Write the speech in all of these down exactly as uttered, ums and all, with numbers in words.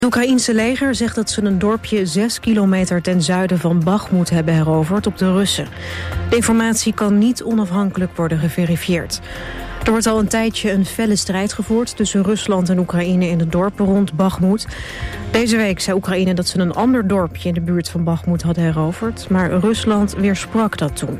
Het Oekraïense leger zegt dat ze een dorpje zes kilometer ten zuiden van Bakhmut hebben heroverd op de Russen. De informatie kan niet onafhankelijk worden geverifieerd. Er wordt al een tijdje een felle strijd gevoerd tussen Rusland en Oekraïne in de dorpen rond Bakhmut. Deze week zei Oekraïne dat ze een ander dorpje in de buurt van Bakhmut hadden heroverd, maar Rusland weersprak dat toen.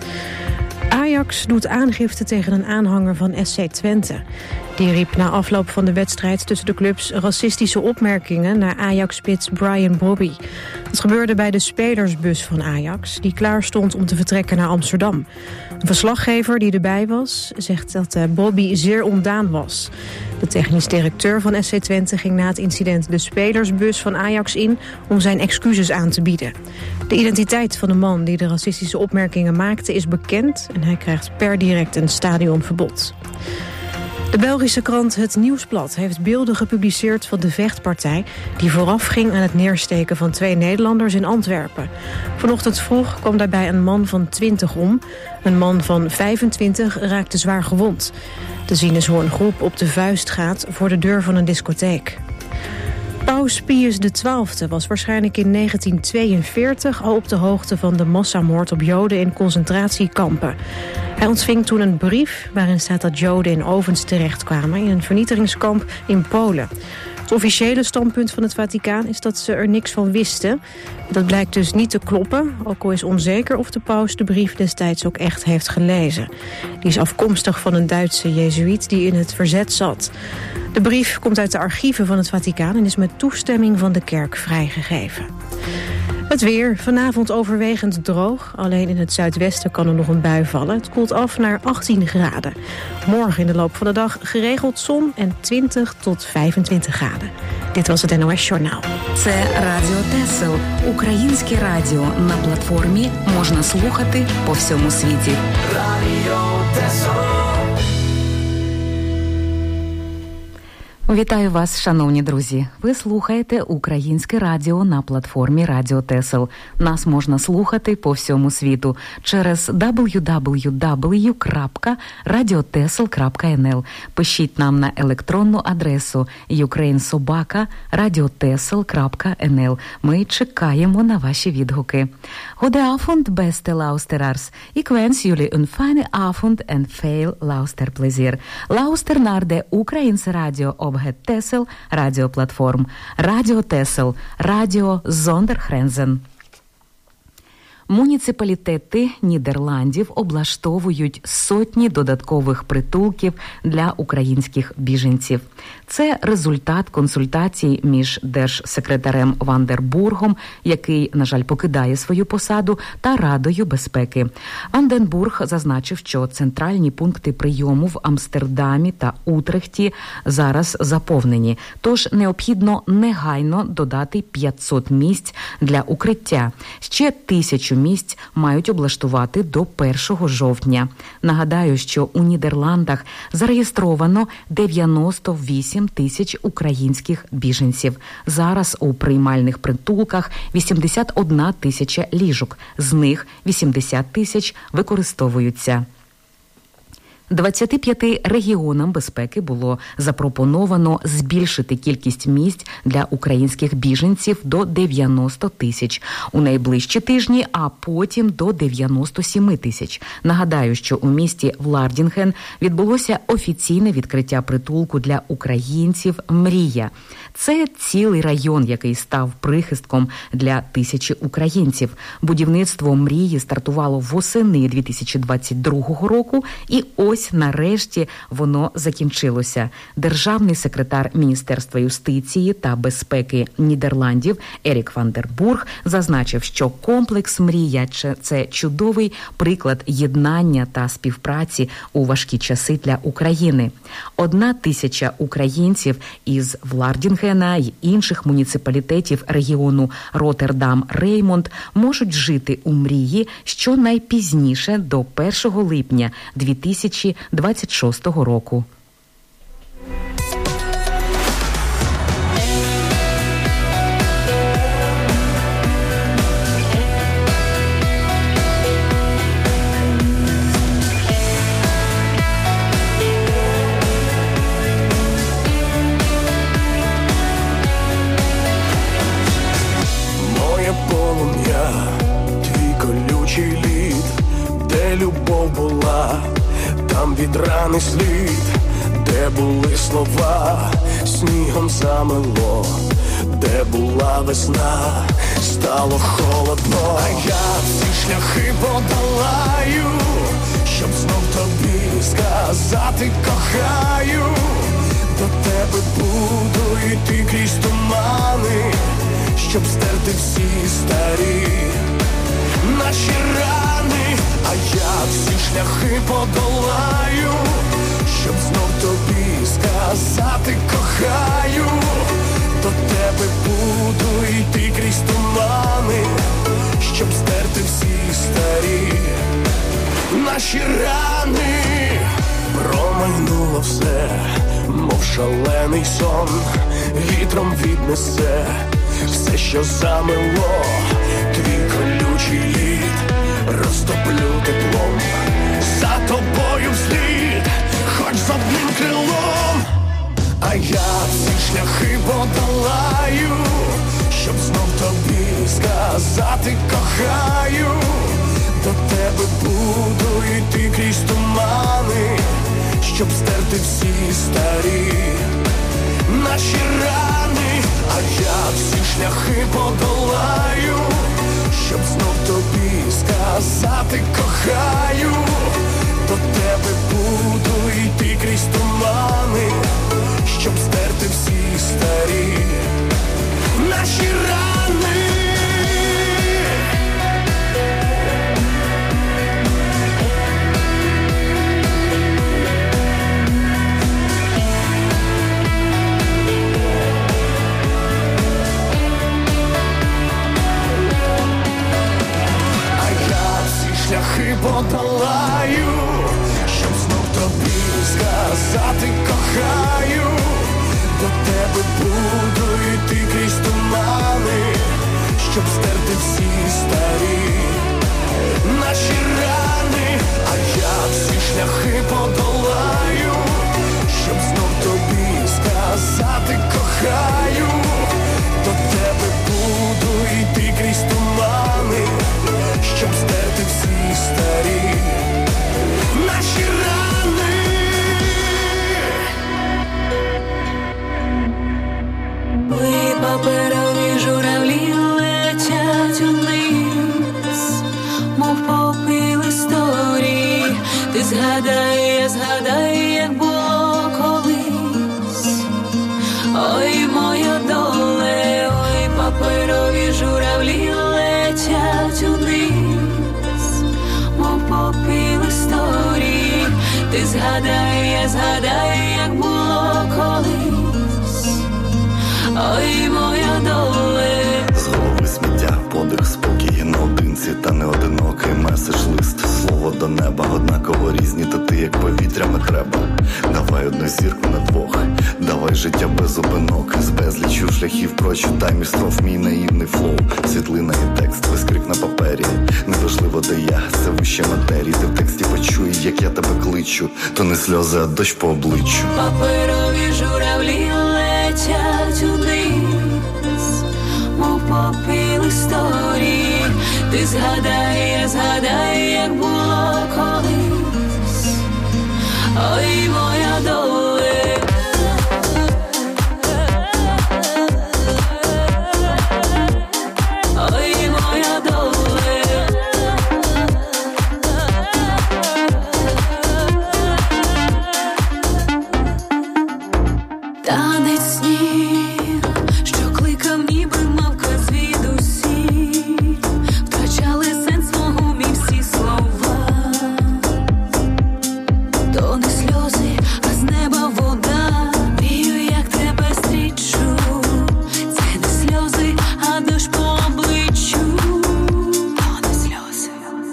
Ajax doet aangifte tegen een aanhanger van S C Twente. Die riep na afloop van de wedstrijd tussen de clubs racistische opmerkingen naar Ajax-spits Brian Brobby. Dat gebeurde bij de spelersbus van Ajax, die klaar stond om te vertrekken naar Amsterdam. Een verslaggever die erbij was, zegt dat Brobby zeer ontdaan was. De technisch directeur van S C Twente ging na het incident de spelersbus van Ajax in om zijn excuses aan te bieden. De identiteit van de man die de racistische opmerkingen maakte is bekend en hij krijgt per direct een stadionverbod. De Belgische krant Het Nieuwsblad heeft beelden gepubliceerd van de vechtpartij die voorafging aan het neersteken van twee Nederlanders in Antwerpen. Vanochtend vroeg kwam daarbij een man van twintig om. Een man van vijfentwintig raakte zwaar gewond. Te zien is hoe een groep op de vuist gaat voor de deur van een discotheek. Paus Pius de twaalfde was waarschijnlijk in negentien tweeënveertig al op de hoogte van de massamoord op Joden in concentratiekampen. Hij ontving toen een brief waarin staat dat Joden in ovens terechtkwamen in een vernietigingskamp in Polen. Het officiële standpunt van het Vaticaan is dat ze er niks van wisten. Dat blijkt dus niet te kloppen, ook al is onzeker of de paus de brief destijds ook echt heeft gelezen. Die is afkomstig van een Duitse jezuïet die in het verzet zat. De brief komt uit de archieven van het Vaticaan en is met toestemming van de kerk vrijgegeven. Het weer, vanavond overwegend droog. Alleen in het zuidwesten kan er nog een bui vallen. Het koelt af naar achttien graden. Morgen in de loop van de dag geregeld zon en twintig tot vijfentwintig graden. Dit was het N O S Journaal. Це Радіо Тесел. Українське радіо на платформі можна слухати по всьому світі. Радіо Тесел. Вітаю вас, шановні друзі. Ви слухаєте Українське радіо на платформі Радіо Тесел. Нас можна слухати по всьому світу через дабл ю дабл ю дабл ю крапка радіотесел крапка ен ел. Пишіть нам на електронну адресу юкрейнсобака радіотесел крапка ен ел. Ми чекаємо на ваші відгуки. Goede avond, beste luisteraars. Ik wens jullie een fijne avond en veel luisterplezier. Luister naar de Oekraïense radio op het Tessel radioplatform. Radio Tessel, radio zonder grenzen. Муніципалітети Нідерландів облаштовують сотні додаткових притулків для українських біженців. Це результат консультацій між держсекретарем Вандербургом, який, на жаль, покидає свою посаду, та Радою безпеки. Ванденбург зазначив, що центральні пункти прийому в Амстердамі та Утрехті зараз заповнені, тож необхідно негайно додати п'ятсот місць для укриття. Ще тисячу місць мають облаштувати до першого жовтня. Нагадаю, що у Нідерландах зареєстровано дев'яносто вісім тисяч українських біженців. Зараз у приймальних притулках вісімдесят одна тисяча ліжок, з них вісімдесят тисяч використовуються. двадцяти п'яти регіонам безпеки було запропоновано збільшити кількість місць для українських біженців до дев'яноста тисяч у найближчі тижні, а потім до дев'яноста семи тисяч. Нагадаю, що у місті Влардінген відбулося офіційне відкриття притулку для українців «Мрія». Це цілий район, який став прихистком для тисячі українців. Будівництво «Мрії» стартувало восени дві тисячі двадцять другого року, і ось нарешті воно закінчилося. Державний секретар Міністерства юстиції та безпеки Нідерландів Ерік Вандербург зазначив, що комплекс «Мрія» – це чудовий приклад єднання та співпраці у важкі часи для України. Одна тисяча українців із Влардінгена й інших муніципалітетів регіону Роттердам-Реймонд можуть жити у «Мрії» щонайпізніше до першого липня дві тисячі двадцять шостого року. там від рани слід, де були слова, снігом замело, де була весна, стало холодно. А я всі шляхи подолаю, щоб знов тобі сказати кохаю. До тебе буду йти крізь тумани, щоб стерти всі старі наші рани. А я всі шляхи подолаю, щоб знов тобі сказати кохаю. До тебе буду йти крізь тумани, щоб стерти всі старі наші рани. Промайнуло все, мов шалений сон, вітром віднесе все, що замело. Твій колючий лід розтоплю теплом, за тобою вслід, хоч з одним крилом. А я всі шляхи подолаю, щоб знов тобі сказати кохаю. До тебе буду йти крізь тумани, щоб стерти всі старі наші рани. А я всі шляхи подолаю, щоб знов тобі сказати кохаю. До тебе буду йти крізь тумани, щоб стерти всі старі наші рани. Шляхи подолаю, щоб знов тобі сказати кохаю. До тебе буду йти крізь тумани, щоб стерти всі старі наші рани. А я всі шляхи подолаю, щоб знов тобі сказати кохаю. До тебе буду йти крізь тумани, щоб стерти всі старі наші рани. Ви паперові журавлі летять униз, мов попіл історії. Ти згадай, я згадай, як було колись. Ой, моя доле, ой, паперові журавлі летять униз, мов попіл історії. Ти згадай, я згадай, як було колись. Ой, моя доле. З голови сміття, подих, спокій, наодинці та не одинокий меседж лист. Слово до неба, однаково різні, та ти як повітрями треба. Давай одну зірку на двох, давай життя без зупинок. З безлічю шляхів прочитай між строф мій наївний флоу. Світлина і текст, вискрик на папері. Неважливо де я, це вище матерії. Ти в тексті почуй, як я тебе кличу. То не сльози, а дощ по обличчю. Паперові журавлі летять униз, мов попіл історії. Ти згадай, я згадай, як було колись. Ой, моя доле. Ой, моя доле. Танець снів, що кликав, ніби мавка звідусіль, втрачали сенс мого мій всі слова. То не сльози, а з неба вода. Мрію, як тебе зустрічу. Це не сльози, а дощ по обличчю. То не сльози.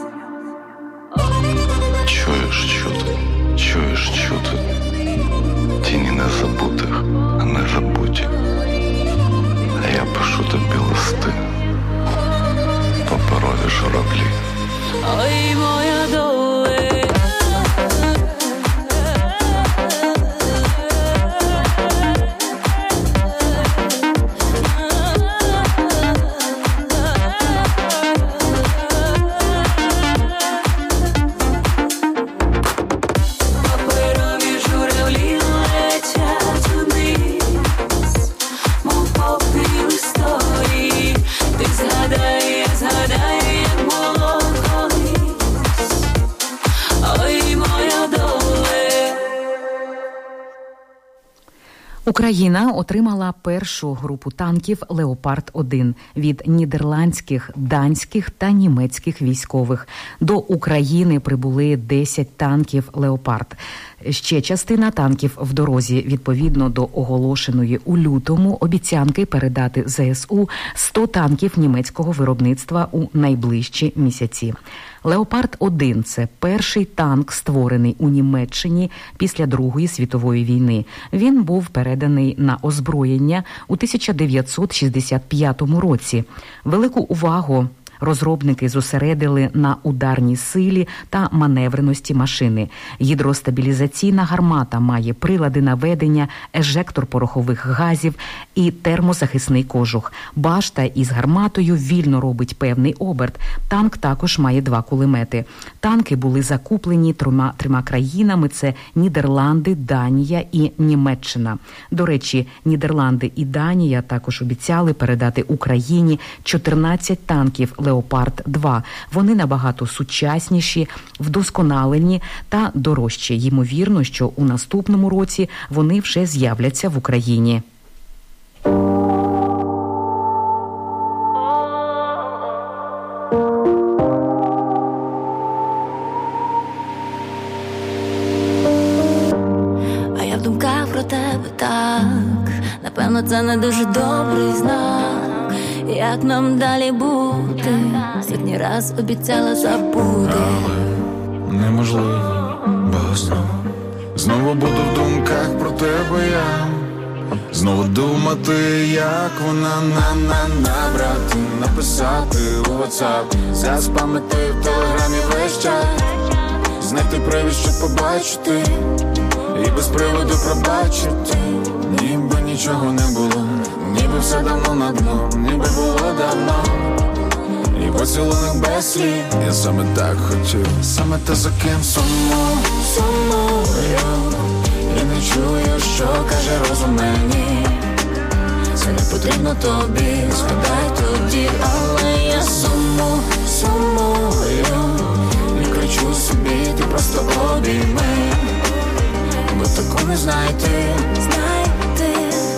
Чуєш чути, чуєш чути. Тіні незабутих, а не забуті. А я пишу тобі листи, паперові журавлі. Ой, моя доле. Україна отримала першу групу танків «Леопард один» від нідерландських, данських та німецьких військових. До України прибули десять танків «Леопард». Ще частина танків в дорозі, відповідно до оголошеної у лютому обіцянки передати зе ес у сто танків німецького виробництва у найближчі місяці. «Леопард один» – це перший танк, створений у Німеччині після Другої світової війни. Він був переданий на озброєння у тисяча дев'ятсот шістдесят п'ятому році. Велику увагу розробники зосередили на ударній силі та маневреності машини. Гідростабілізаційна гармата має прилади наведення, ежектор порохових газів і термозахисний кожух. Башта із гарматою вільно робить певний оберт. Танк також має два кулемети. Танки були закуплені трьома, трьома країнами – це Нідерланди, Данія і Німеччина. До речі, Нідерланди і Данія також обіцяли передати Україні чотирнадцять танків «Леопард два». Вони набагато сучасніші, вдосконалені та дорожчі. Ймовірно, що у наступному році вони вже з'являться в Україні. А я в думках про тебе так, напевно, це не дуже добрий знак. Як нам далі бути? Сотні раз обіцяла забути. Але неможливо, бо знову Знову буду в думках про тебе я. Знову думати, як вона на-на набрати, написати у WhatsApp, заспамити в телеграмі весь чат, знайти привід, щоб побачити, і без приводу пробачити. Ніби нічого не було, ніби все давно на дно, ніби було давно. І поцілунок без слів, я саме так хотів, саме те, за ким сумую, сумую. І не чую, що каже розум мені. Це не потрібно тобі, згадай тоді, але я суму, сумую. Не кричу собі, ти просто обійми, бо таку не знайти, знайти.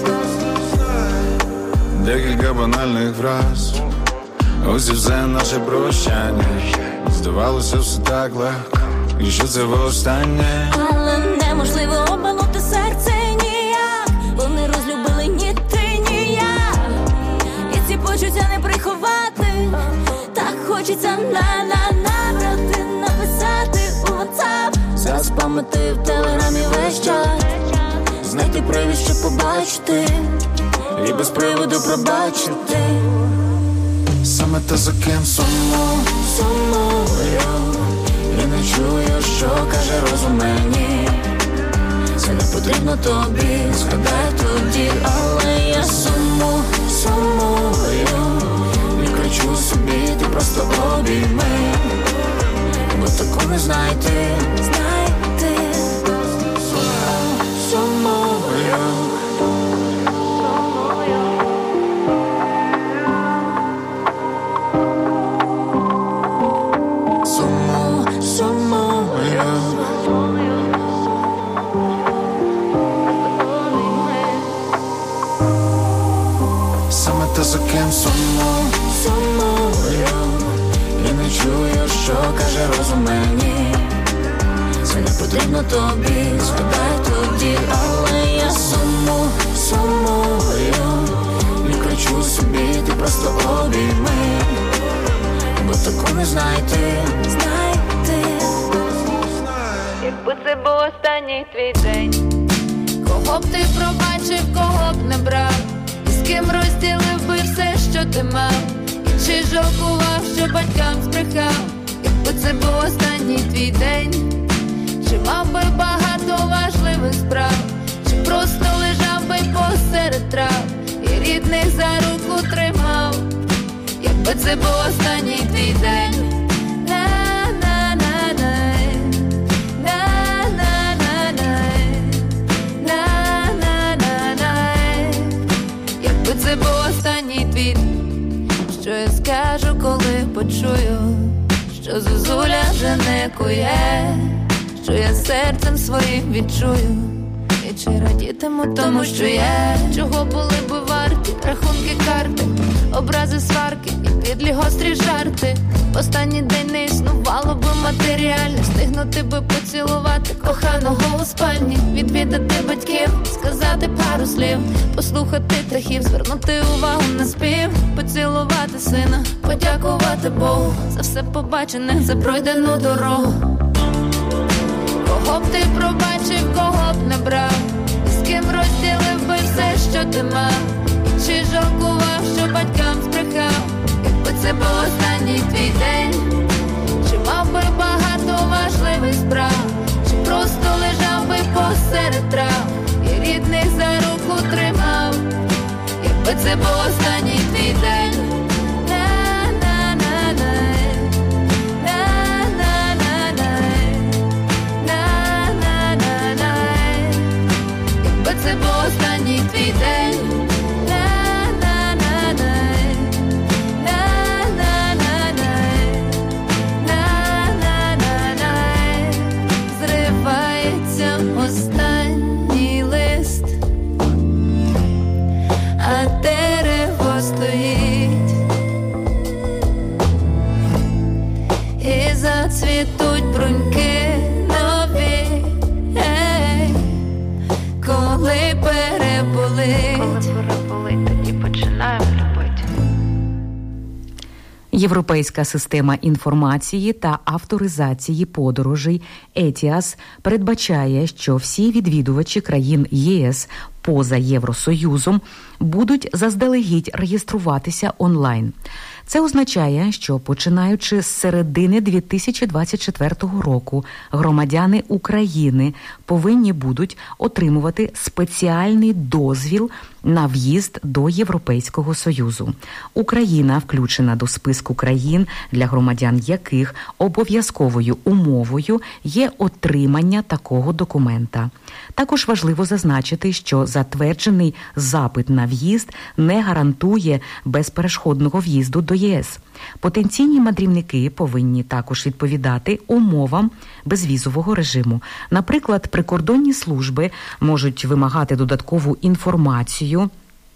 Декілька банальних фраз, ось і все наше прощання. Здавалося все так легко, і що це востаннє. Але неможливо обманути серце ніяк, вони розлюбили ні ти, ні я. І ці почуття не приховати, так хочеться на-на набрати, написати у WhatsApp, заспамити в телеграмі весь чат, знайти привід, щоб побачити, і без приводу пробачити. Саме те, за ким сумую, сумую. І не чую, що каже розум мені. Це не потрібно тобі, згадай тоді, але я суму, сумую. Не кричу собі, ти просто обійми, бо таку не знайти, знайти. Сумую, сумую. За ким сумую, сумую. І не чую, що каже розум мені. Це не потрібно тобі, згадай тоді, але я суму, сумую. Не кричу собі, ти просто обійми, бо таку не знайти, знайти. Якби це був останній твій день, кого б ти пробачив, кого б не брав, з ким розділив би все, що ти мав, і чи жалкував, що батькам збрехав. Якби це був останній твій день, чи мав би багато важливих справ, чи просто лежав би посеред трав і рідних за руку тримав. Якби це був останній твій день. Це був останній твіт, що я скажу, коли почую, що зозуля вже не кує, що я серцем своїм відчую, і чи радітиму тому, що є. Чого були би варті рахунки, карти, образи, сварки і підлі гострі жарти. Останній день не існувало би матеріально, встигнути би поцілувати коханого у спальні, відвідати батьків, сказати пару слів, послухати птахів, звернути увагу на спів, поцілувати сина, подякувати Богу за все побачене, за пройдену дорогу. Кого б ти пробачив, кого б не брав, і з ким розділив би все, що ти мав, і чи жалкував, що батькам збрехав, якби це був останній твій день, чи мав би багато важливих справ, чи просто лежав би посеред трав і рідних за руку тримав, якби це був останній твій день. Це був останній твій день. Зривається останній лист, а дерево стоїть, і зацвітуть бруньки нові, коли переболить. Коли переболить, тоді починаємо любити. Європейська система інформації та авторизації подорожей ЕТІАС передбачає, що всі відвідувачі країн ЄС поза Євросоюзом будуть заздалегідь реєструватися онлайн. Це означає, що починаючи з середини дві тисячі двадцять четвертого року громадяни України повинні будуть отримувати спеціальний дозвіл на в'їзд до Європейського Союзу. Україна включена до списку країн, для громадян яких обов'язковою умовою є отримання такого документа. Також важливо зазначити, що затверджений запит на в'їзд не гарантує безперешкодного в'їзду до ЄС. Потенційні мандрівники повинні також відповідати умовам безвізового режиму. Наприклад, прикордонні служби можуть вимагати додаткову інформацію,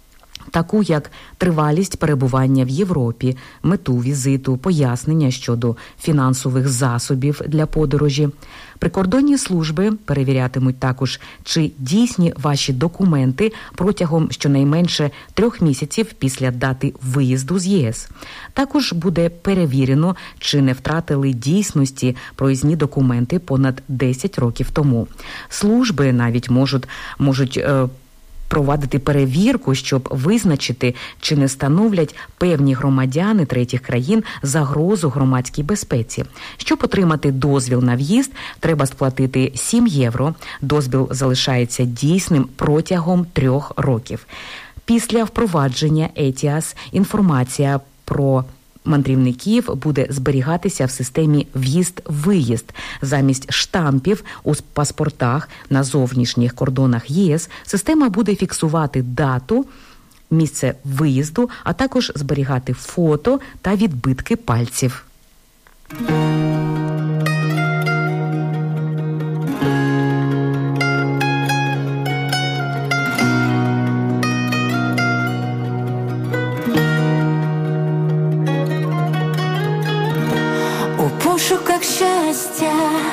таку як тривалість перебування в Європі, мету візиту, пояснення щодо фінансових засобів для подорожі. Прикордонні служби перевірятимуть також, чи дійсні ваші документи протягом щонайменше трьох місяців після дати виїзду з ЄС. Також буде перевірено, чи не втратили дійсності проїзні документи понад десять років тому. Служби навіть можуть, можуть е, провадити перевірку, щоб визначити, чи не становлять певні громадяни третіх країн загрозу громадській безпеці. Щоб отримати дозвіл на в'їзд, треба сплатити сім євро. Дозвіл залишається дійсним протягом трьох років. Після впровадження ЕТІАС інформація про мандрівників буде зберігатися в системі в'їзд-виїзд. Замість штампів у паспортах на зовнішніх кордонах ЄС система буде фіксувати дату, місце виїзду, а також зберігати фото та відбитки пальців. У пошуках щастя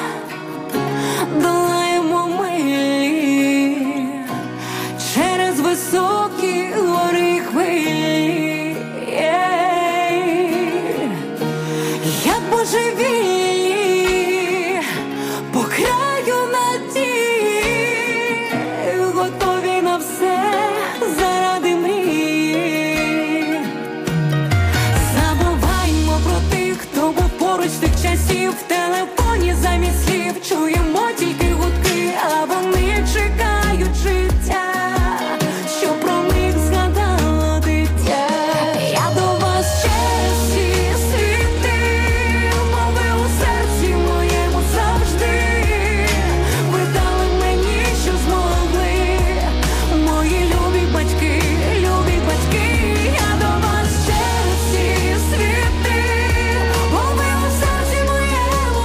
долаємо милі через високі гори хвилі, як божевільні по краю надії, готові на все заради мрії. Забуваймо про тих, хто був поруч тих часів, в телефоні замість слів чуємо тільки гудки, а вони чекають життя, що про них згадало дитя. Я до вас через всі світи, мови у серці моєму завжди. Ви дали мені, що змогли, мої любі батьки, любі батьки. Я до вас через всі світи, мови у серці моєму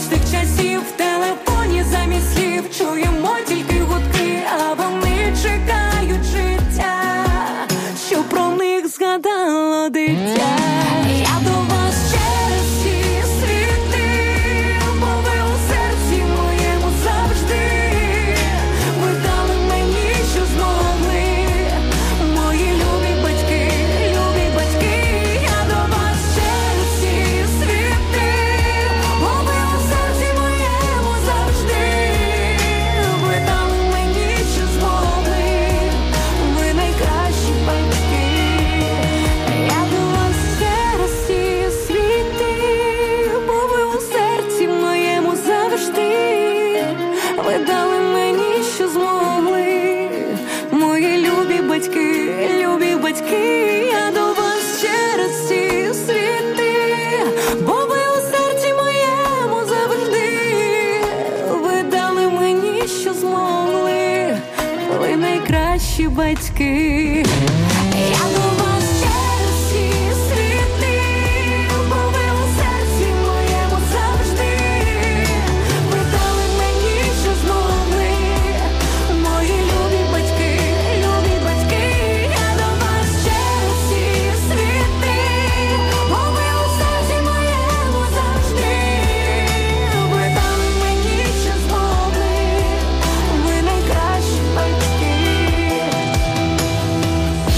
тих часів в телефоні замість слів чуємо тільки гудки, а вони чекають життя, що про них згадало дитя. Я до вас через всі світи, бо ви у серці моєму завжди. Ви дали мені, що змогли, мої любі батьки, любі батьки. Я до вас через всі світи, бо ви у серці моєму завжди. Ви дали мені, що змогли, ви найкращі батьки. Я до вас через всі світи, бо ви у серці моєму завжди. Ви дали мені, що змогли, мої любі батьки, любі батьки. Я до вас через всі світи, бо ви у серці моєму завжди. Ви дали мені, що змогли, ви найкращі батьки. Я до вас через всі світи, бо ви у серці моєму завжди. Ви дали мені, що змогли, мої любі батьки, любі батьки. Я до вас через всі світи, бо ви у серці моєму завжди. Ви дали мені, що змогли, ви найкращі батьки.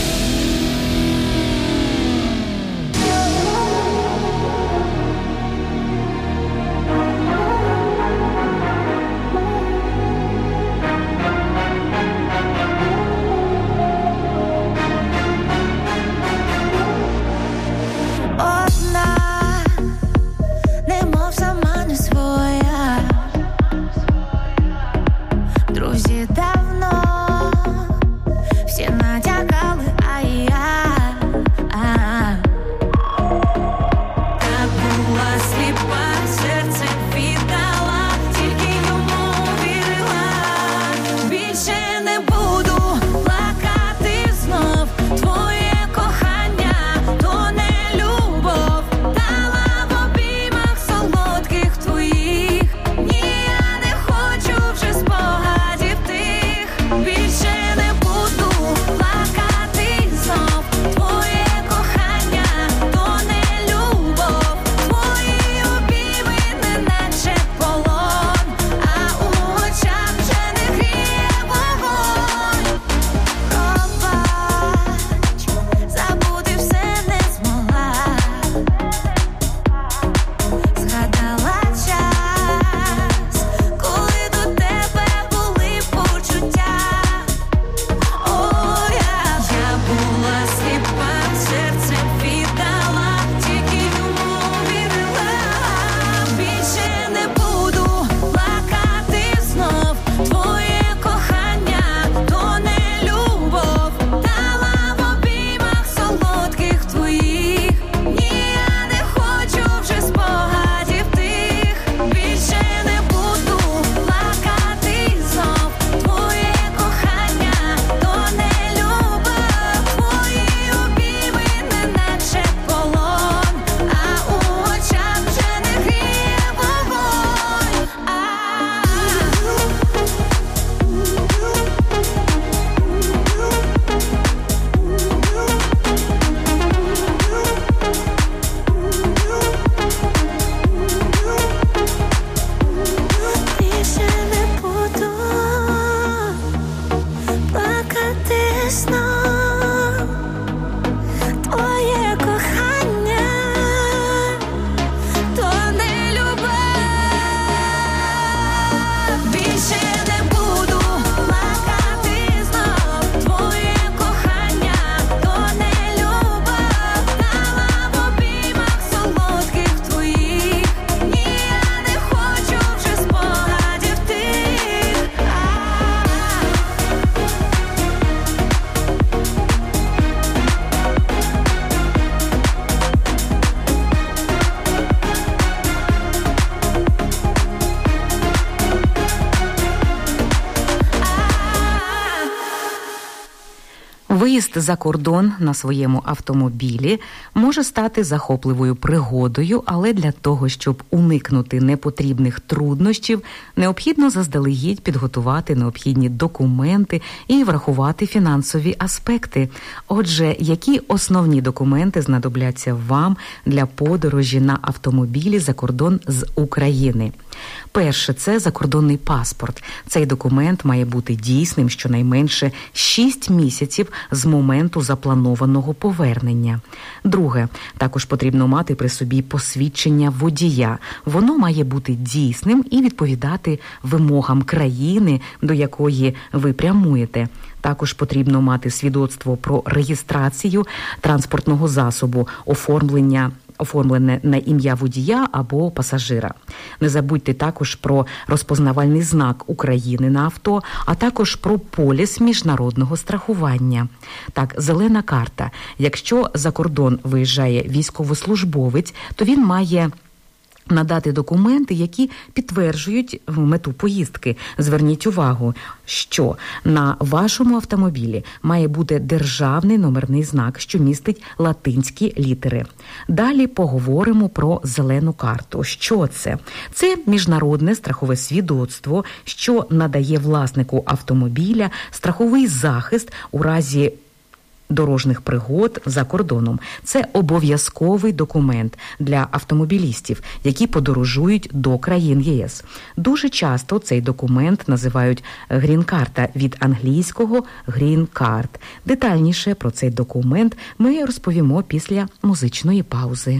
Виїзд за кордон на своєму автомобілі може стати захопливою пригодою, але для того, щоб уникнути непотрібних труднощів, необхідно заздалегідь підготувати необхідні документи і врахувати фінансові аспекти. Отже, які основні документи знадобляться вам для подорожі на автомобілі за кордон з України? Перше – це закордонний паспорт. Цей документ має бути дійсним щонайменше шість місяців з моменту запланованого повернення. Друге – також потрібно мати при собі посвідчення водія. Воно має бути дійсним і відповідати вимогам країни, до якої ви прямуєте. Також потрібно мати свідоцтво про реєстрацію транспортного засобу, оформлення оформлене на ім'я водія або пасажира. Не забудьте також про розпознавальний знак України на авто, а також про поліс міжнародного страхування. Так, зелена карта. Якщо за кордон виїжджає військовослужбовець, то він має надати документи, які підтверджують мету поїздки. Зверніть увагу, що на вашому автомобілі має бути державний номерний знак, що містить латинські літери. Далі поговоримо про зелену карту. Що це? Це міжнародне страхове свідоцтво, що надає власнику автомобіля страховий захист у разі дорожніх пригод за кордоном. Це обов'язковий документ для автомобілістів, які подорожують до країн ЄС. Дуже часто цей документ називають грін-карта від англійського грін-карт. Детальніше про цей документ ми розповімо після музичної паузи.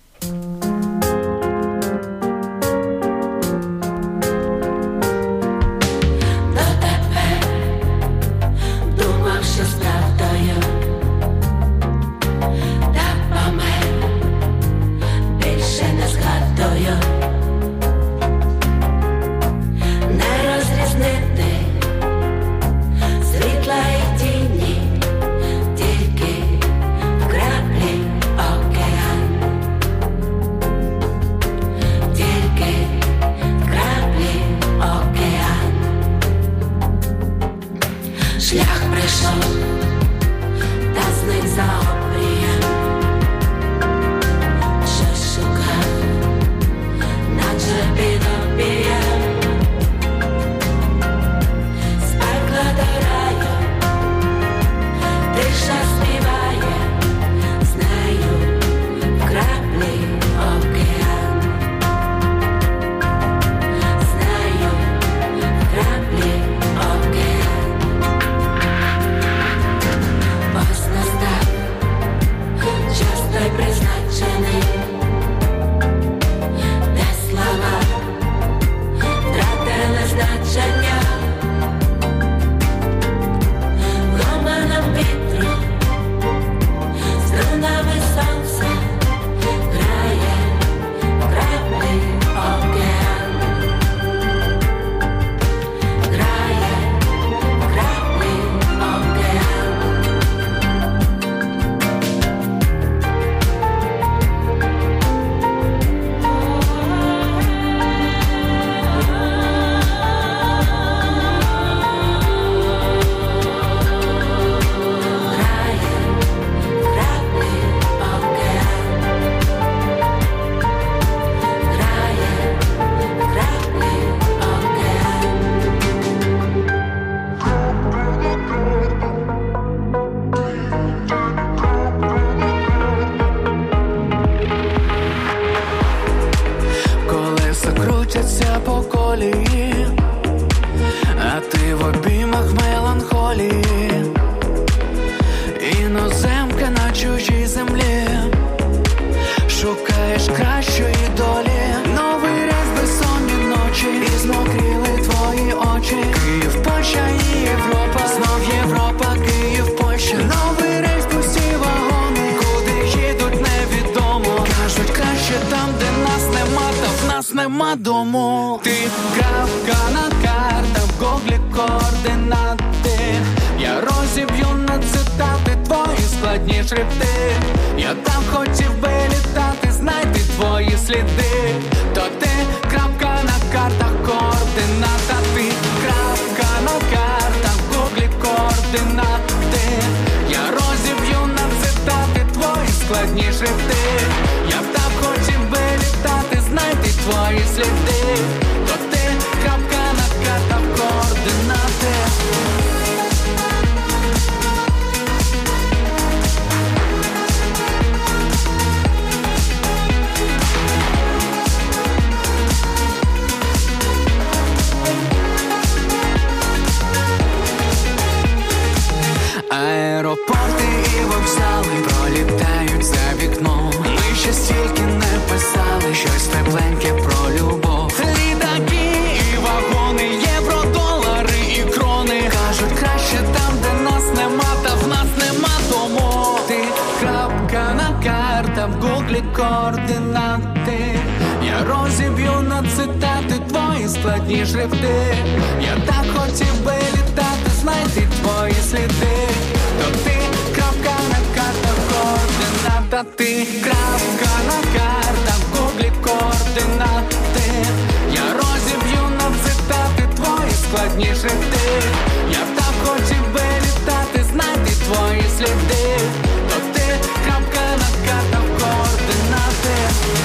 Нема дому. Ти крапка на картах, в гуглі координати. Я розіб'ю на цитати твої складні шрифти. Я там хотів би літати, знайти твої сліди. То ти крапка на картах, координата. Ти крапка на картах, в гуглі координати. Я твої сліди, то ти крапка на картах координати. Аеропорти і вокзали пролітають за вікном. Ми ще стільки не писали щось тепленьке про любов. Літаки і вагони, євро, долари і крони. Кажуть, краще там, де нас нема, та в нас нема тому. Ти крапка на картах, в гуглі координати. Я розіб'ю на цитати твої складні шрифти. Я так хотів би літати, знайти твої сліди. То ти крапка на картах координата. Ти крапка на картах, в гуглі координати. Я розіб'ю на цитати твої складні шрифти. Я так хотів би літати, знайти твої сліди. То ти крапка на картах координати.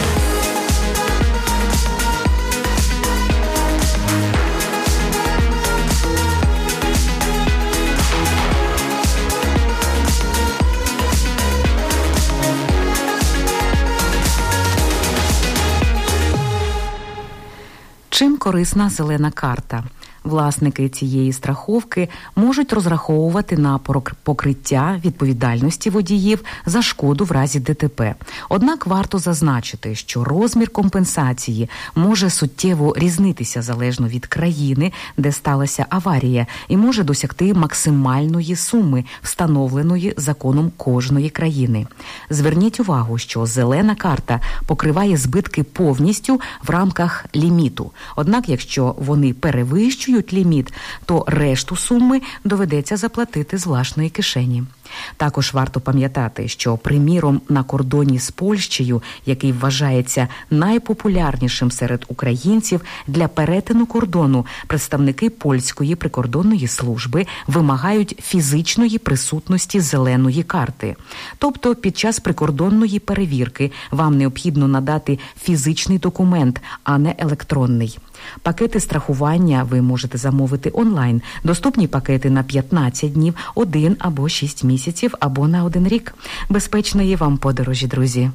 Чим корисна зелена карта? Власники цієї страховки можуть розраховувати на покриття відповідальності водіїв за шкоду в разі ДТП. Однак варто зазначити, що розмір компенсації може суттєво різнитися залежно від країни, де сталася аварія, і може досягти максимальної суми, встановленої законом кожної країни. Зверніть увагу, що зелена карта покриває збитки повністю в рамках ліміту. Однак, якщо вони перевищують ліміт, то решту суми доведеться заплатити з власної кишені. Також варто пам'ятати, що, приміром, на кордоні з Польщею, який вважається найпопулярнішим серед українців, для перетину кордону представники польської прикордонної служби вимагають фізичної присутності зеленої карти. Тобто під час прикордонної перевірки вам необхідно надати фізичний документ, а не електронний. Пакети страхування ви можете замовити онлайн. Доступні пакети на п'ятнадцять днів, один або шість місяців, або на один рік. Безпечної вам подорожі, друзі!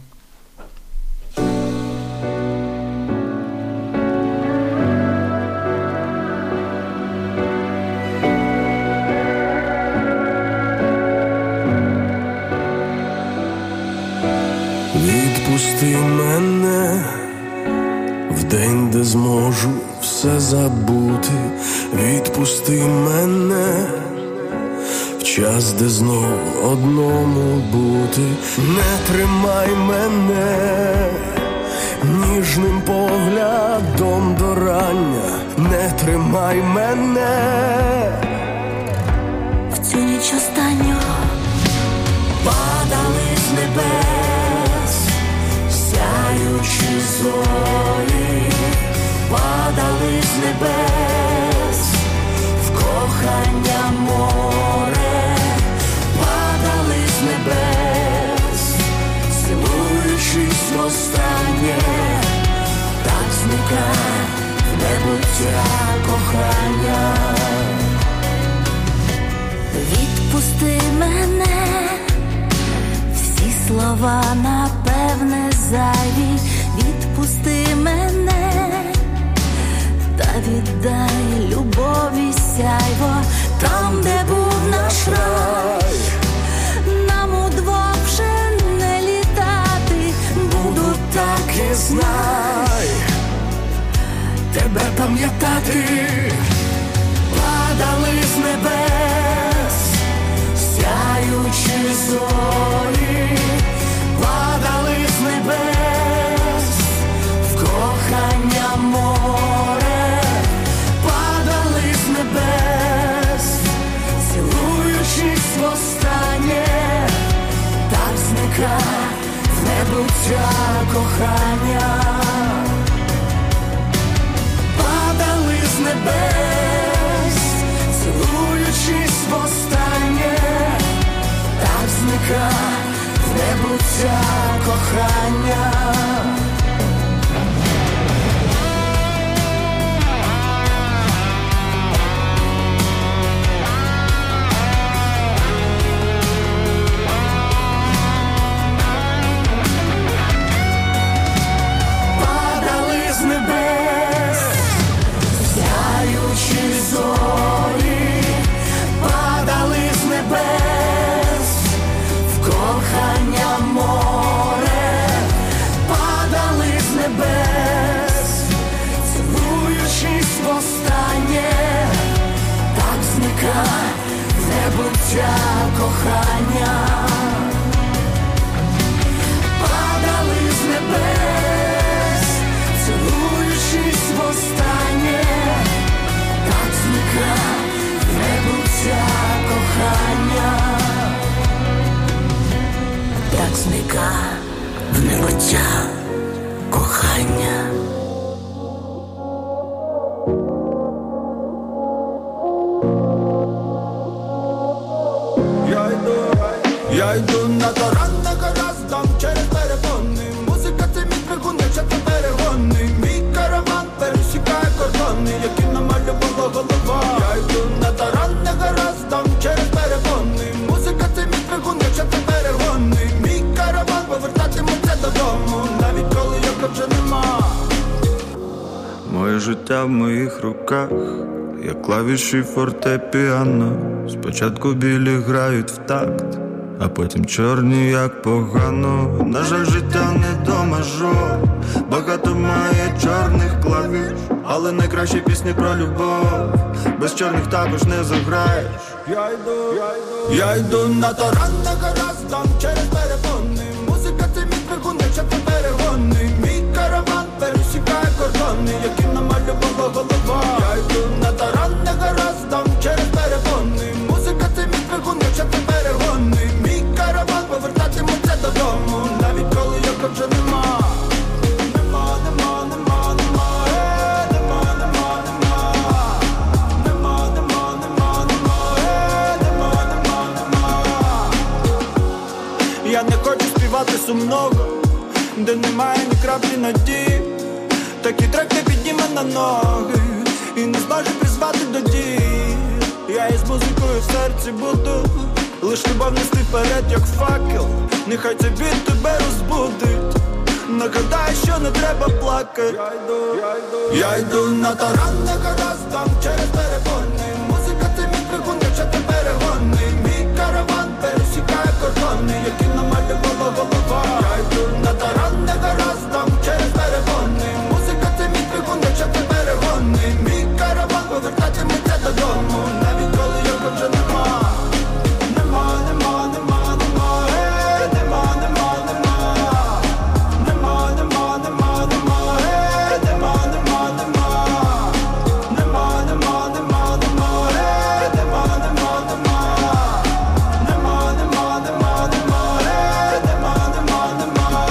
Відпусти мене в день, де зможу все забути. Відпусти мене в час, де знов одному бути. Не тримай мене ніжним поглядом до рання. Не тримай мене в цю ніч останню. Падали з небес сяючі зорі, падали з небес в кохання море, падали з небес, цілуючись востаннє, так зникає в небуття кохання. Відпусти мене, всі слова напевне зайві. Відпусти мене, та віддай любові сяйво. Там, де був наш рай, нам удвох вже не літати. Буду так і знай, тебе пам'ятати. Падали з небес сяючі зорі, падали з небес в кохання море, падали з небес, цілуючись востаннє, так зникає в небуття кохання. Падали з небес, цілуючись востаннє, так зникає в небуття кохання. востаннє, так зникає небуття кохання. Падали з небес, цілуючись востаннє, так зникає небуття кохання. Так зникає в небуття кохання. Я йду, я йду на таран, на гаразд, там через перепони. Музика це мій двигун, якщо це перегони. Мій караван пересікає кордони, які намалювала голова. Я йду на таран, на гаразд, там через перепони. Музика це мій двигун, якщо це перегони. Мій караван повертатиметься додому, навіть коли його вже нема. Моє життя в моїх руках, як клавіші фортепіано. Спочатку білі грають в такт, а потім чорні, як погано. На жаль, життя не до мажор, багато має чорних клавіш, але найкращі пісні про любов без чорних також не заграєш. Я йду, я йду, я йду на таран, на гаразд, там через перепони. Музика це мій двигун, якщо це перегони. Мій караван пересікає кордони, які намалювала голова. Я йду на таран, на гаразд, там через перепони. Музика це мій двигун, якщо це перегони. Мій караван повертатиметься додому, навіть коли його вже нема. Нема, нема, нема, нема, е, нема, нема, нема. Нема, нема, нема, нема, е, нема, нема, нема. Я не хочу співати сумного, де немає ні краплі надії. Такий трек не підніме на ноги і не зможе призвати до дії. Я із музикою в серці буду лиш любов нести вперед, як факел. Нехай цей біт тебе розбудить, нагадай, що не треба плакати. Я йду, я йду, я йду на таран, на гаразд, там через перепони. Музика це мій двигун, якщо це перегони. Мій караван пересікає кордони, які намалювала голова. Я йду на таран, на гаразд, там через перепони. Музика це мій двигун, якщо це перегони. Мій караван повертатиметься додому, навіть коли його вже нема. Нема, нема, нема, нема, е, нема, нема, нема. Нема, нема, нема, нема, е, нема, нема, нема. Нема, нема, нема, нема, е, нема, нема, нема. Нема, нема, нема, нема, е, нема, нема, нема.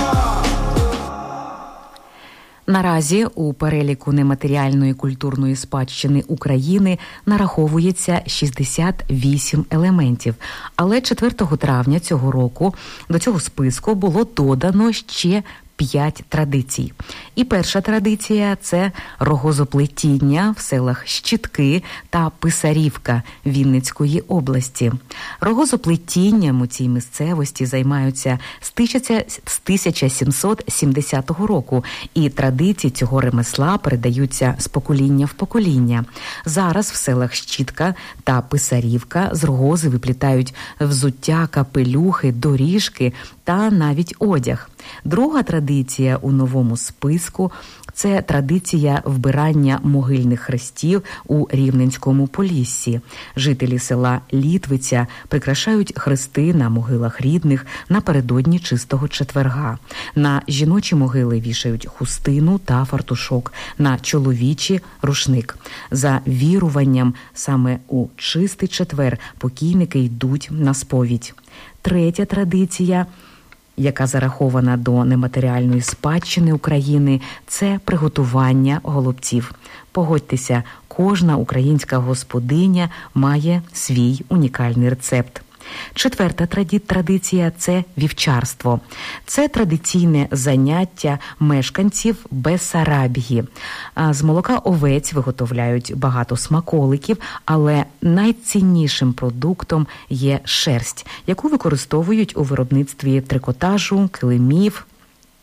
Наразі у переліку нематеріальної культурної спадщини України нараховується шістдесят вісім елементів. Але четвертого травня цього року до цього списку було додано ще п'ять традицій. І перша традиція – це рогозоплетіння в селах Щитки та Писарівка Вінницької області. Рогозоплетінням у цій місцевості займаються з тисяча сімсот сімдесятого року, і традиції цього ремесла передаються з покоління в покоління. Зараз в селах Щитка та Писарівка з рогози виплітають взуття, капелюхи, доріжки та навіть одяг. Друга традиція у новому списку – це традиція вбирання могильних хрестів у Рівненському Поліссі. Жителі села Літвиця прикрашають хрести на могилах рідних напередодні Чистого четверга. На жіночі могили вішають хустину та фартушок, на чоловічі – рушник. За віруванням, саме у Чистий четвер покійники йдуть на сповідь. Третя традиція – яка зарахована до нематеріальної спадщини України, це приготування голубців. Погодьтеся, кожна українська господиня має свій унікальний рецепт. Четверта традиція – це вівчарство. Це традиційне заняття мешканців Бессарабії. З молока овець виготовляють багато смаколиків, але найціннішим продуктом є шерсть, яку використовують у виробництві трикотажу, килимів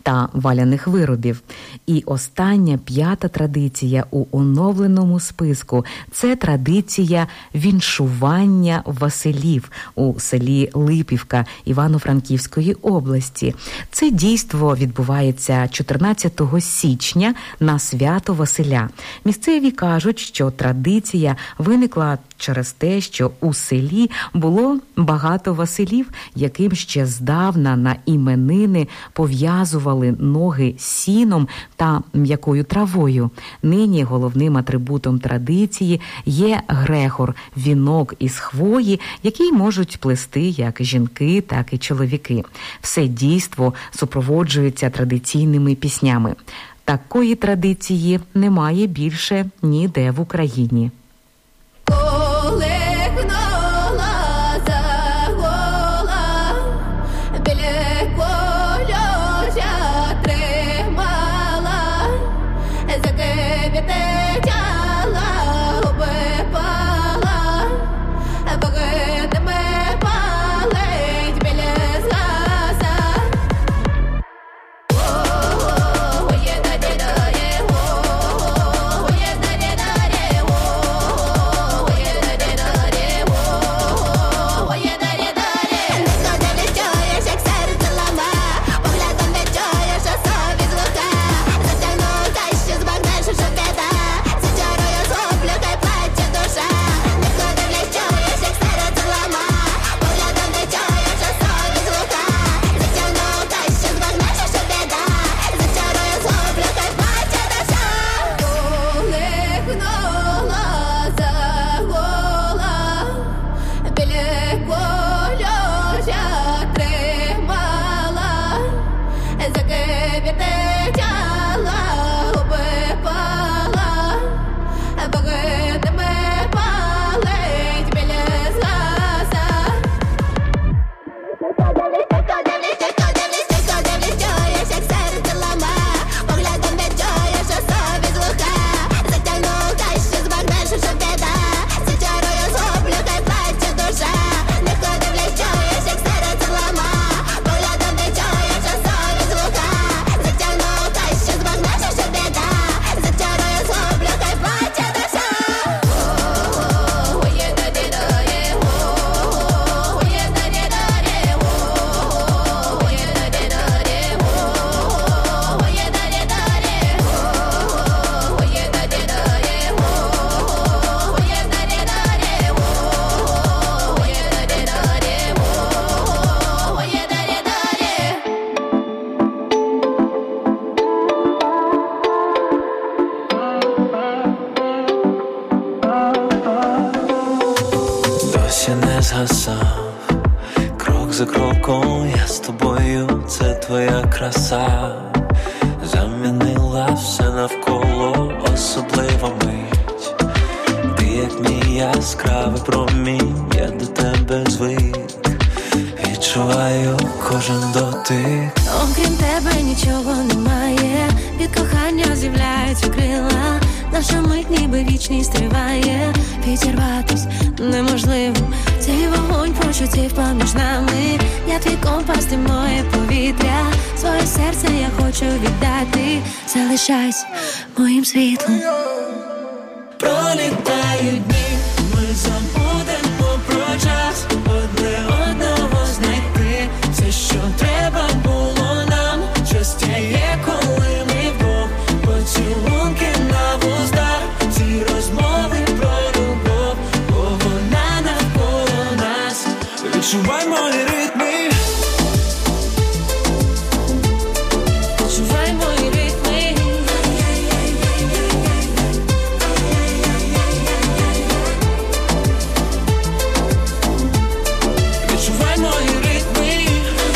та валяних виробів. І остання, п'ята традиція у оновленому списку – це традиція віншування Василів у селі Липівка Івано-Франківської області. Це дійство відбувається чотирнадцятого січня на свято Василя. Місцеві кажуть, що традиція виникла через те, що у селі було багато Василів, яким ще здавна на іменини пов'язували ноги сіном та м'якою травою. Нині головним атрибутом традиції є грехор – вінок із хвої, який можуть плести як жінки, так і чоловіки. Все дійство супроводжується традиційними піснями. Такої традиції немає більше ніде в Україні. Згасав, крок за кроком я з тобою, це твоя краса, замінила все навколо, особлива мить. Ти як мій яскравий промінь, я до тебе звик, відчуваю кожен дотик. Окрім тебе нічого немає, від кохання з'являються крила, наша мить ніби вічність триває, підірватись неможливо. Цей вогонь почуттів поміж нами, я твій компас, ти моє повітря, своє серце я хочу віддати, залишайся моїм світлом. Пролітають дні, ми забудемо про час, одне одного знайти, все, що треба було нам, щастя є, коли ми вдвох, поцілунки на вустах, ці розмови про любов, бо вона навколо нас. Відчувай мої ритми, відчувай мої ритми, відчувай мої ритми.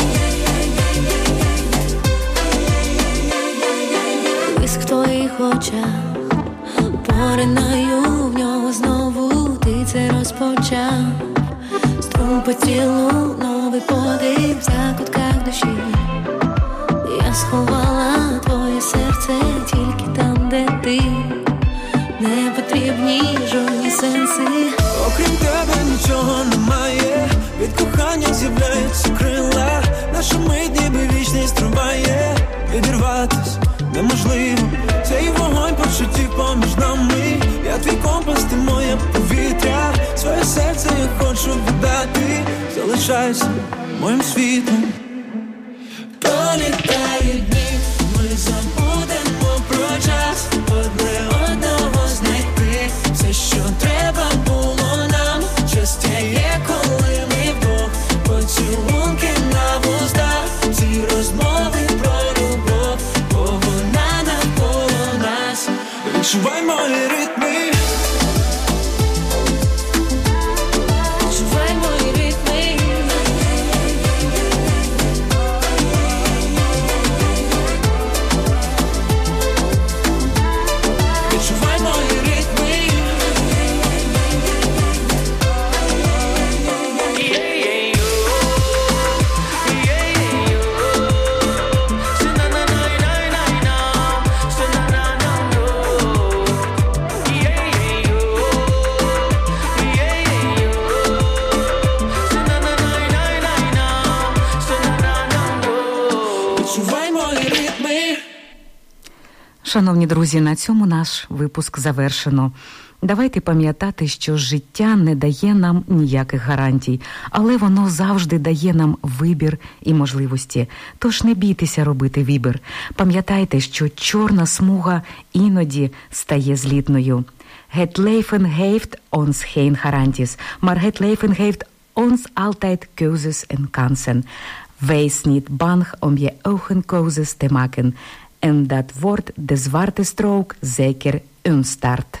Блиск в твоїх очах, поринаю в нього знову, ти це розпочав. Струм по тілу, новий подих в закутках душі. Я сховала твоє серце тільки там, де ти. Не потрібні жодні сенси. Окрім тебе нічого немає, від кохання з'являються крила, наша мить ніби вічність триває, відірватись неможливо. Цей вогонь почуттів поміж нами. Я твій компас, ти моє повітря. Своє серце я хочу віддати. Залишайся моїм світлом. Пролітають дні, ми забудемо про час. Одне одного знайти. Все, що треба було нам. Щастя є, коли ми вдвох. Поцілунки на вустах. Ці розмови про любов, бо вона навколо нас. Відчувай мої ритми. Відчувай мої ритми. Відчувай мої ритми. Відчувай мої ритми. Шановні друзі, на цьому наш випуск завершено. Давайте пам'ятати, що життя не дає нам ніяких гарантій, але воно завжди дає нам вибір і можливості. Тож не бійтеся робити вибір. Пам'ятайте, що чорна смуга іноді стає злітною. Het leven heeft ons geen garanties, maar het leven heeft ons altijd keuzes en kansen. Wees niet bang om je eigen keuzes te maken. En dat wordt de zwarte strook zeker een start.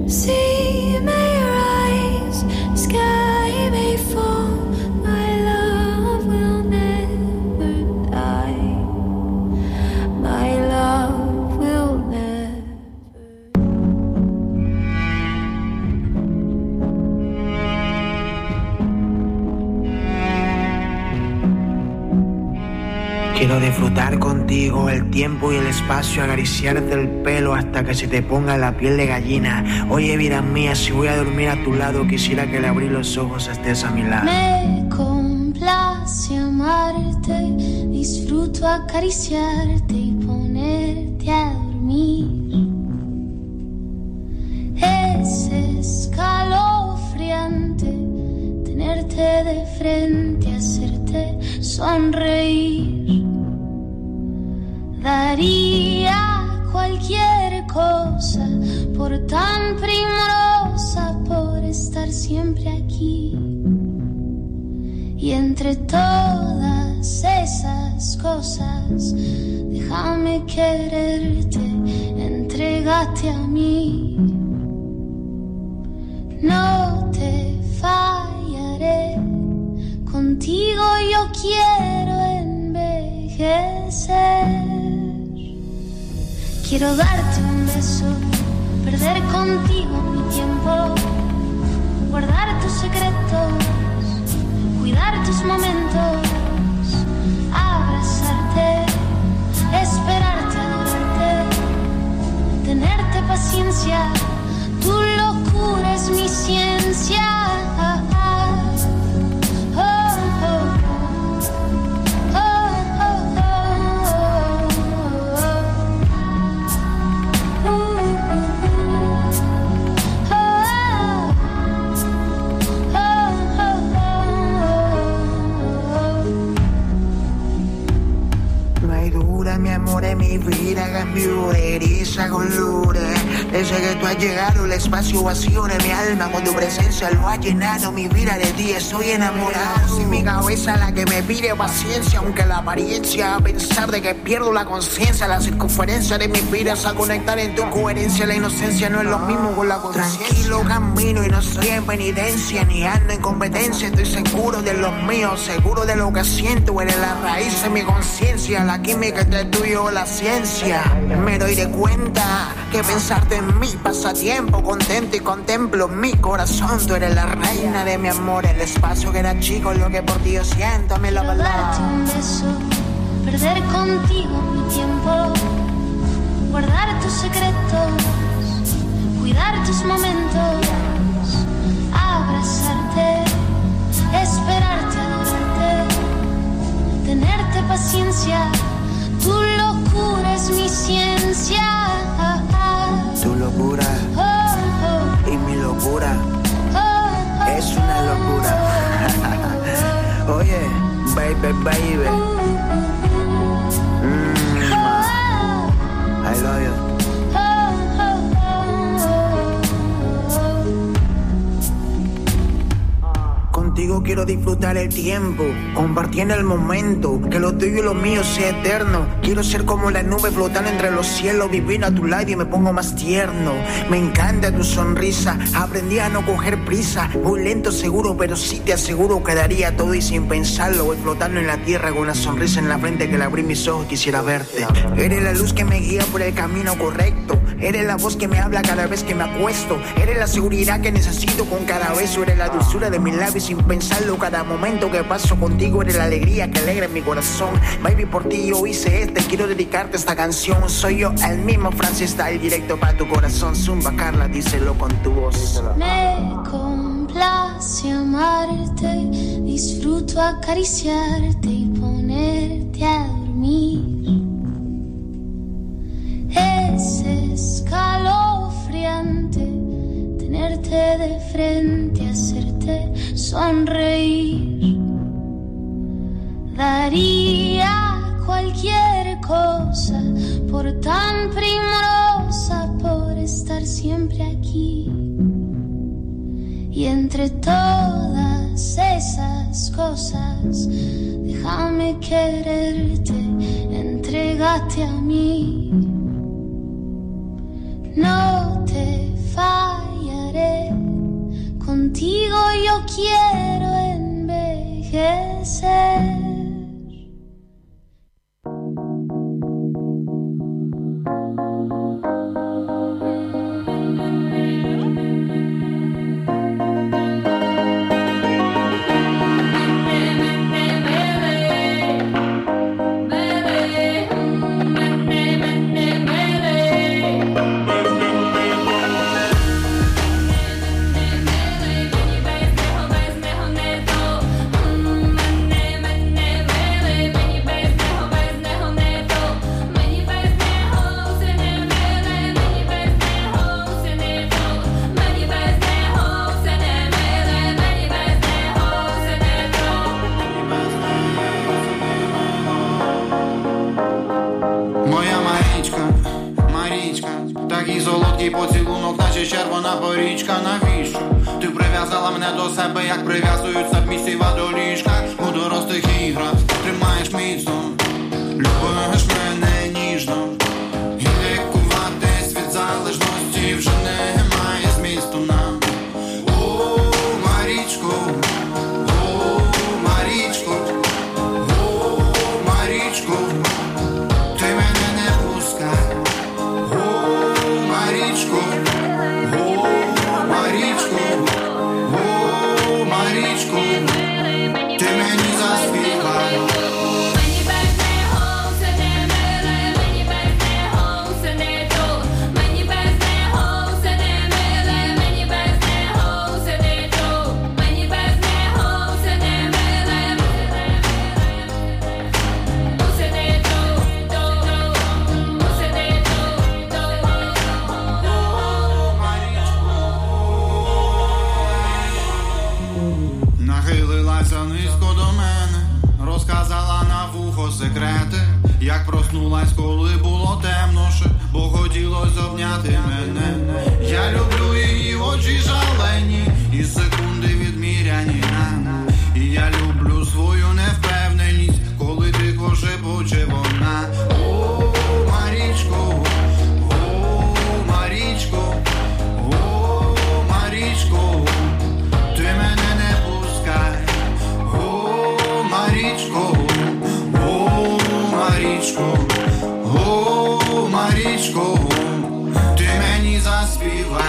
Sea may rise, sky may fall, my love will never die. My love will never. Quiero disfrutar contigo el tiempo y el espacio, acariciarte el pelo hasta que se te ponga la piel de gallina. Oye, vida mía, si voy a dormir a tu lado, quisiera que al abrir los ojos estés a mi lado. Me complace amarte, disfruto acariciarte y ponerte a dormir. Es escalofriante tenerte de frente, hacerte sonreír. Daría cualquier cosa por tan primorosa, por estar siempre aquí. Y entre todas esas cosas, déjame quererte, entrégate a mí. No te fallaré, contigo yo quiero envejecer. Quiero darte un beso, perder contigo mi tiempo, guardar tus secretos, cuidar tus momentos, abrazarte, esperarte, adorarte, tenerte paciencia, tu locura es mi ciencia. Mi amor en mi vida cambió, eriza con lure. Desde que tú has llegado, el espacio vacío de mi alma con tu presencia lo ha llenado. Mi vida de ti, estoy enamorado. Sin mi cabeza la que me pide paciencia, aunque la apariencia, a pensar de que pierdo la conciencia, la circunferencia de mis vidas a conectar en tu coherencia. La inocencia no es lo mismo con la conciencia. Tranquilo camino y no estoy en penitencia, ni ando en competencia. Estoy seguro de los míos, seguro de lo que siento. Eres la raíz de mi conciencia, la química entre tú y yo, la ciencia. Me doy de cuenta que pensarte en mí pasa tiempo contento y contemplo mi corazón. Tú eres la reina de mi amor, el espacio que era chico, lo que por ti yo siento. Me lo Quiero darte un beso, perder contigo mi tiempo, guardar tus secretos, cuidar tus momentos, abrazarte, esperarte, adorarte, tenerte paciencia. Tu locura es mi ciencia. Tu locura oh, oh, y mi locura oh, oh, es una locura. Oye, baby, baby. Mm, I love you. Contigo quiero disfrutar el tiempo, compartiendo el momento, que lo tuyo y lo mío sea eterno. Quiero ser como la nube flotando entre los cielos, vivir a tu lado y me pongo más tierno. Me encanta tu sonrisa, aprendí a no coger prisa. Voy lento seguro, pero sí te aseguro que daría todo y sin pensarlo. Voy flotando en la tierra con una sonrisa en la frente que al abrir mis ojos quisiera verte. Eres la luz que me guía por el camino correcto. Eres la voz que me habla cada vez que me acuesto. Eres la seguridad que necesito con cada beso. Eres la dulzura de mis labios sin pensarlo. Cada momento que paso contigo eres la alegría que alegra en mi corazón. Baby, por ti yo hice este, quiero dedicarte esta canción. Soy yo el mismo Francis Style, directo para tu corazón. Zumba Carla, díselo con tu voz. Me complace amarte, disfruto acariciarte y ponerte a dormir. Es escalofriante tenerte de frente, hacerte sonreír. Daría cualquier cosa por tan primorosa, por estar siempre aquí. Y entre todas esas cosas, déjame quererte, entrégate a mí. No te fallaré, quiero envejecer. Солодкий поцілунок, наче червона порічка. Навіщо? Ти прив'язала мене до себе, як прив'язують сабмісіва до ліжка. У дорослих іграх тримаєш міцно, любиш мене ніжно. І лікуватись від залежності вже немає змісту нам. О, Марічко, о, Марічко, о, Марічко, ти мене не пускай. Марічко, о, Марічко, о, Марічко, ти мені заспівай. Мені без нього все не миле, мені без нього все не то. Мені без нього все не миле, мені без нього все не то. Мені без нього все не миле, все не то, все не то. Нахилилася низько до мене, розказала на вухо секрети, як проснулась, коли було темноше, бо хотілось обняти мене. Я люблю її очі жалені, і секунди відміряні нам. І я люблю свою невпевненість, коли тихо шепоче вона. О, Марічко, о, Марічко, о, Марічко, ти мене не пускай. О, Марічко, о, Марічко, о, Марічко, ти мені заспівай.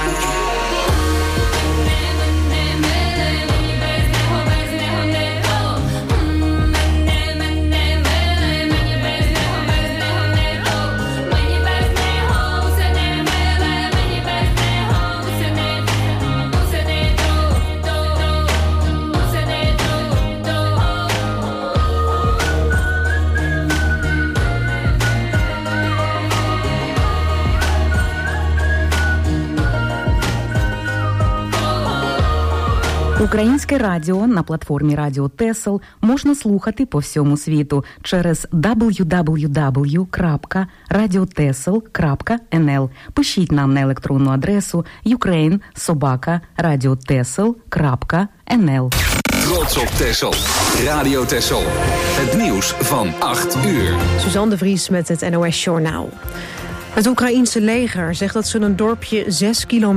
Українське радіо на платформі Радіо Тесел можна слухати по всьому світу через дабл ю дабл ю дабл ю крапка радіотесел крапка ен ел. Пишіть нам на електронну адресу ukraine собака радіотесел крапка ен ел. Trots op Texel. Radio Texel. Het nieuws van acht uur. Suzanne de Vries met het N O S Journaal. Het Oekraïense leger zegt dat ze een dorpje zes kilometer